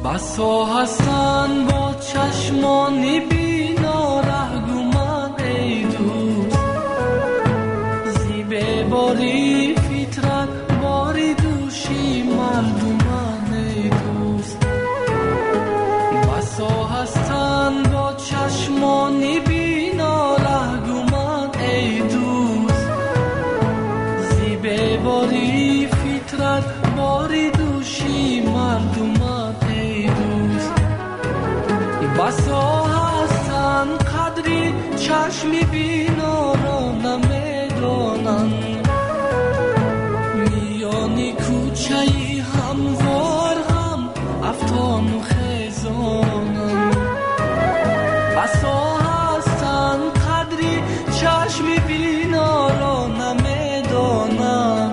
بسا هستن با چشمانی بینا رهگومن ای دوست، زیبه باری فطرت باری دوشی مردمان ای دوست. بسا هستن با چشمانی بینا رهگومن ای دوست، زیبه باری فطرت باری دوشی مردمان ای دوست. بسا هستن قدری چشمی بینا را نمیدانن، میانی کوچه‌ای هموار هم افتان و خیزانن. بسا هستن قدری چشمی بینا را نمیدانن،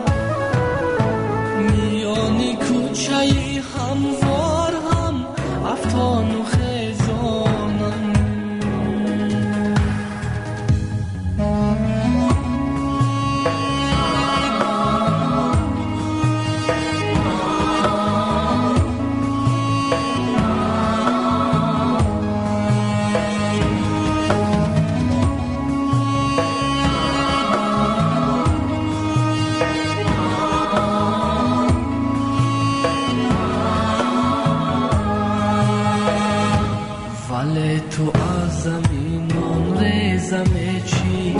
میانی کوچه‌ای هموار هم افتان و خیزانن. ولی تو از زمینان ریزم چی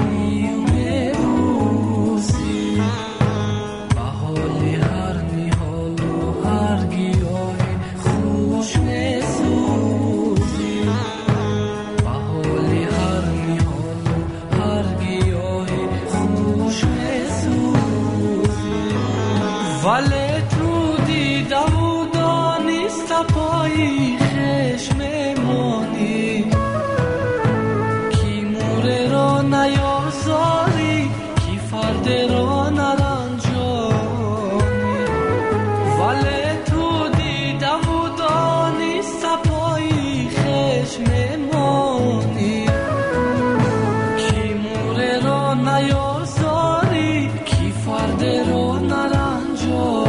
میروزی، به حالی هر نیحال و هر گیاهی خوش میسوزی، به حالی هر نیحال و هر گیاهی خوش میسوزی. ولی تو دیده و دانست پایی خش میمانی، کی موره را نیازاری، کی فرد را نرنجانی. ولی تو دیده و دانست پایی خش میمانی، کی موره را نیازاری، کی فرد را نرنجانی.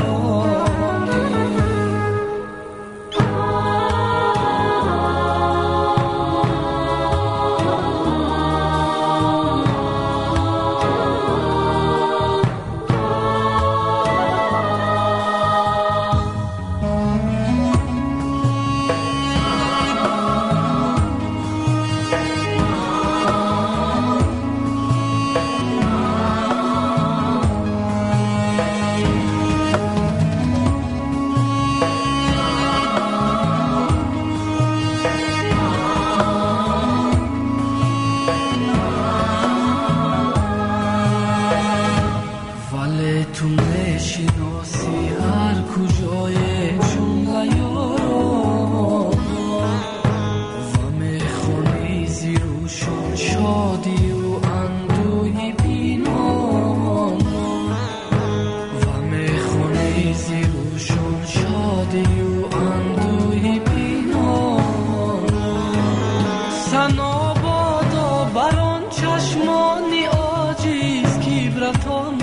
تو میشناسی هر کجای جمله یاران و میخونی زیروشان شادی و اندوهی بینان، و میخونی زیروشان شادی و اندوهی بینان. سنا بادا بران چشمانی عاجز کبرتان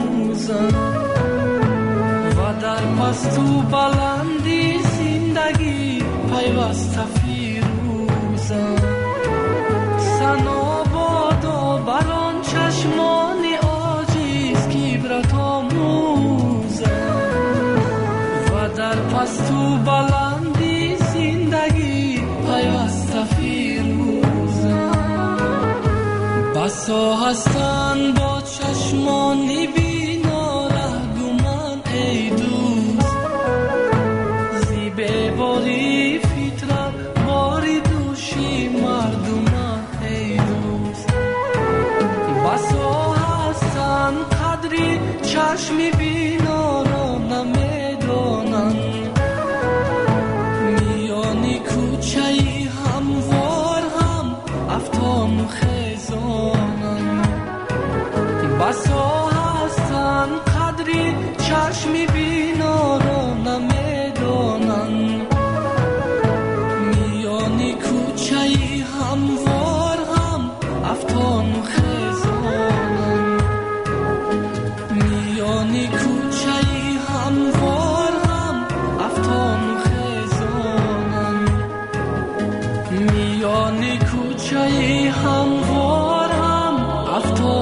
و در پستو بلندی زندگی پیوسته فیروزم. سنا بادا بران چشمانی عاجز کبرت آموزم و در پستو بلندی زندگی پیوسته فیروزم. بسا هستن با چشمانی بینا رهگومن ای دوست، زیبه باری فطرت باری دوشی مردمان ای دوست. بسا هستن قدری چشمی بینا را نمیدانن، میانی کوچه‌ای هموار هم افتان و خیزانن. بسا میان کوچه هموارم